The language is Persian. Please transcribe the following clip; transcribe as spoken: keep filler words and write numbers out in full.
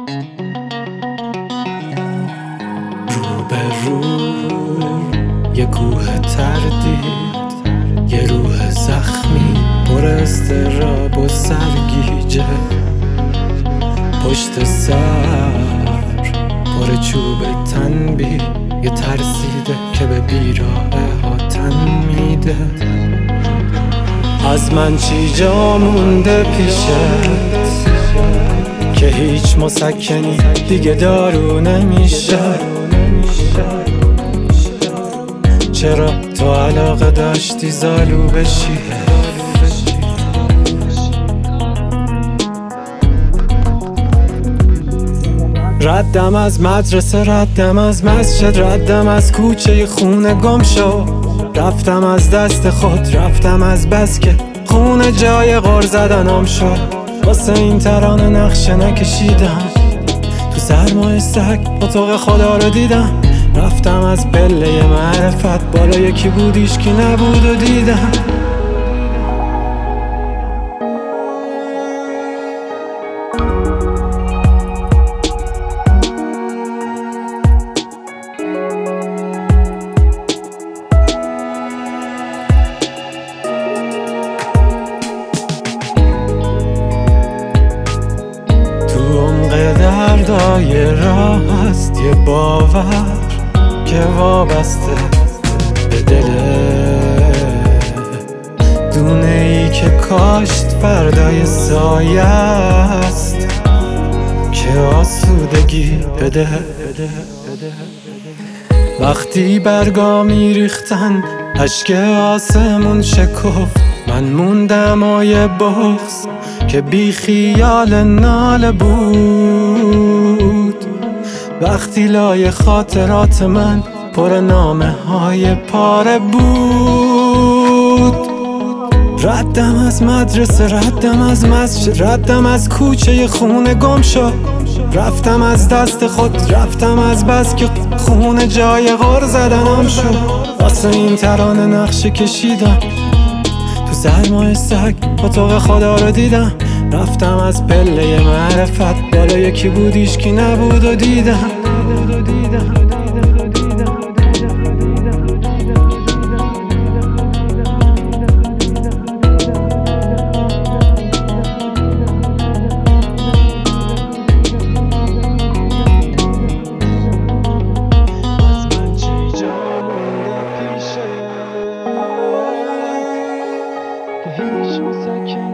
رو به رو یه کوه تردید، یه روح زخمی پر استراب و سرگیجه، پشت سر پر چوب تنبیه، یه ترسیده که به بیراه ها تن میده. از من چی جا مونده پیشت که هیچ مسکنی دیگه دارو نمیشه؟ چرا تو علاقه داشتی زالو بشی؟ ردم از مدرسه، ردم از مسجد، ردم از کوچه خونه گم شو. رفتم از دست خود، رفتم از بس که خونه جای غر زدنم شد. واسه این ترانه نقشه نکشیدم، تو سرمای سگ اتاق خدا رو دیدم. رفتم از پله معرفت، بالا یکی بود ایشکی نبود و دیدم. دردای راه هست یه باور که وابسته به دله، دونه ای که کاشت فردای سایه است که آسودگی بده. وقتی برگا میریختن اشک آسمون شکفت، من موندم آیه بغض که بی خیال ناله بود. وقتی لای خاطرات من پر نامه های پاره بود. ردم از مدرسه، ردم از مسجد، ردم از کوچه خونه گم شد. رفتم از دست خود، رفتم از بس که خونه جای غر زدنم شد. واسه این ترانه نقشه کشیدم، تو سرمای سگ اتاق خدا رو دیدم. رفتم از پله معرفت، بالا یکی بود ایشکی نبود و دیدم. هیچ مسکنی